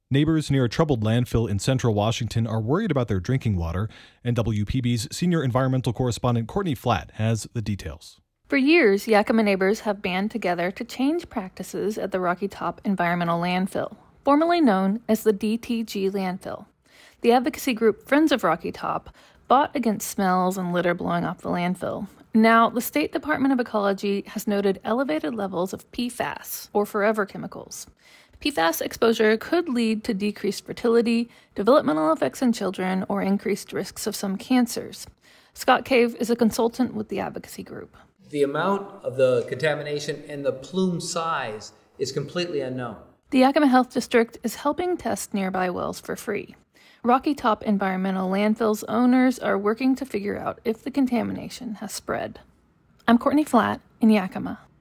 Neighbors near a troubled landfill in central Washington are worried about their drinking water, and WPB's senior environmental correspondent Courtney Flatt has the details. For years, Yakima neighbors have banded together to change practices at the Rocky Top Environmental Landfill, formerly known as the DTG landfill. The advocacy group Friends of Rocky Top fought against smells and litter blowing off the landfill. Now, the State Department of Ecology has noted elevated levels of PFAS, or forever chemicals. PFAS exposure could lead to decreased fertility, developmental effects in children, or increased risks of some cancers. Scott Cave is a consultant with the advocacy group. The amount of the contamination and the plume size is completely unknown. The Yakima Health District is helping test nearby wells for free. Rocky Top Environmental Landfill's owners are working to figure out if the contamination has spread. I'm Courtney Flatt in Yakima.